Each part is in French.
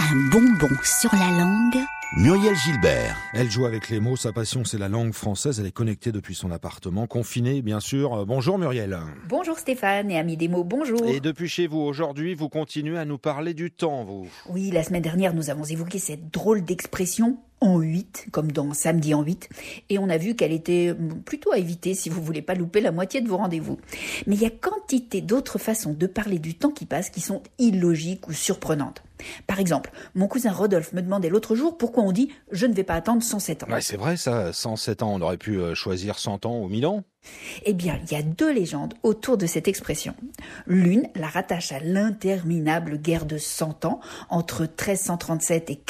Un bonbon sur la langue. Muriel Gilbert. Elle joue avec les mots, sa passion c'est la langue française, elle est connectée depuis son appartement, confinée bien sûr. Bonjour Muriel. Bonjour Stéphane et amis des mots, bonjour. Et depuis chez vous, aujourd'hui, vous continuez à nous parler du temps, vous. Oui, la semaine dernière, nous avons évoqué cette drôle d'expression en 8, comme dans Samedi en 8, et on a vu qu'elle était plutôt à éviter si vous voulez pas louper la moitié de vos rendez-vous. Mais il y a quantité d'autres façons de parler du temps qui passe qui sont illogiques ou surprenantes. Par exemple, mon cousin Rodolphe me demandait l'autre jour pourquoi on dit « je ne vais pas attendre 107 ans ». Ouais, c'est vrai ça, 107 ans, on aurait pu choisir 100 ans ou 1000 ans. Eh bien, il y a deux légendes autour de cette expression. L'une la rattache à l'interminable guerre de 100 ans entre 1337 et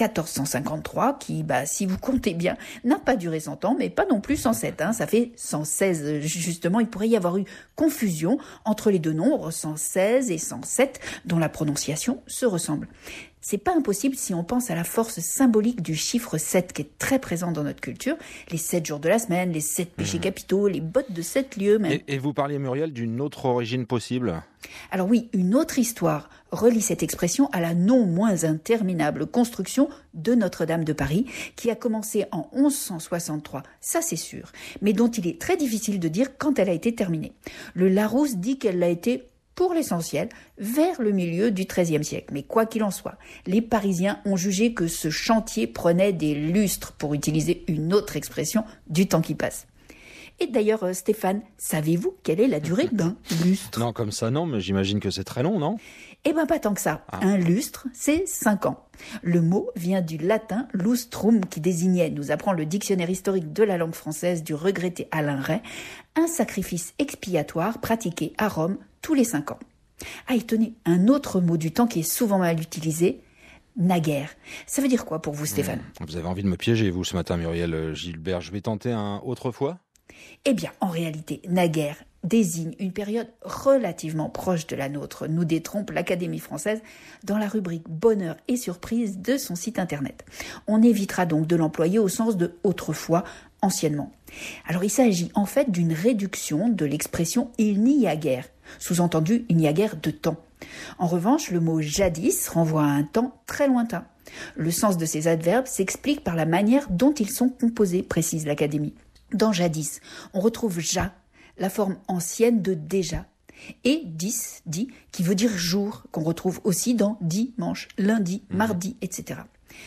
1453 qui, si vous comptez bien, n'a pas duré 100 ans, mais pas non plus 107. Ça fait 116 justement. Il pourrait y avoir eu confusion entre les deux nombres, 116 et 107, dont la prononciation se ressemble. C'est pas impossible si on pense à la force symbolique du chiffre 7 qui est très présent dans notre culture. Les 7 jours de la semaine, les 7 péchés capitaux, les bottes de 7 lieux même. Et vous parliez, Muriel, d'une autre origine possible ? Alors oui, une autre histoire relie cette expression à la non moins interminable construction de Notre-Dame de Paris qui a commencé en 1163, ça c'est sûr, mais dont il est très difficile de dire quand elle a été terminée. Le Larousse dit qu'elle l'a été pour l'essentiel, vers le milieu du XIIIe siècle. Mais quoi qu'il en soit, les Parisiens ont jugé que ce chantier prenait des lustres, pour utiliser une autre expression, du temps qui passe. Et d'ailleurs, Stéphane, savez-vous quelle est la durée d'un lustre ? Non, comme ça non, mais j'imagine que c'est très long, non ? Eh bien, pas tant que ça. Un lustre, c'est 5 ans. Le mot vient du latin lustrum, qui désignait, nous apprend le dictionnaire historique de la langue française du regretté Alain Ray, un sacrifice expiatoire pratiqué à Rome tous les 5 ans. Ah, et tenez, un autre mot du temps qui est souvent mal utilisé, naguère. Ça veut dire quoi pour vous, Stéphane ? Vous avez envie de me piéger, vous, ce matin, Muriel Gilbert. Je vais tenter un autrefois ? Eh bien, en réalité, naguère désigne une période relativement proche de la nôtre, nous détrompe l'Académie française dans la rubrique Bonheur et surprise de son site internet. On évitera donc de l'employer au sens de autrefois, anciennement. Alors il s'agit en fait d'une réduction de l'expression « il n'y a guère », sous-entendu « il n'y a guère de temps ». En revanche, le mot « jadis » renvoie à un temps très lointain. Le sens de ces adverbes s'explique par la manière dont ils sont composés, précise l'Académie. Dans jadis, on retrouve ja, la forme ancienne de déjà, et dis, dit, qui veut dire jour, qu'on retrouve aussi dans dimanche, lundi, mardi, etc.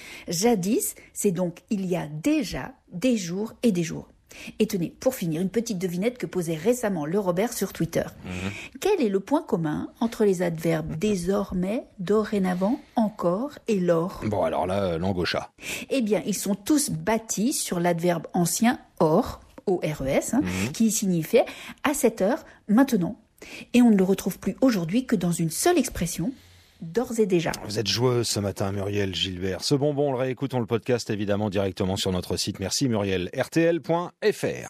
Jadis, c'est donc il y a déjà des jours et des jours. Et tenez, pour finir, une petite devinette que posait récemment le Robert sur Twitter. Quel est le point commun entre les adverbes désormais, dorénavant, encore et lors ? Bon, alors là, langue au chat. Eh bien, ils sont tous bâtis sur l'adverbe ancien or, O-R-E-S, qui signifiait à cette heure, maintenant. Et on ne le retrouve plus aujourd'hui que dans une seule expression, d'ores et déjà. Vous êtes joueuse ce matin, Muriel Gilbert. Ce bonbon, on le réécoute, on le podcast évidemment directement sur notre site. Merci Muriel. RTL.fr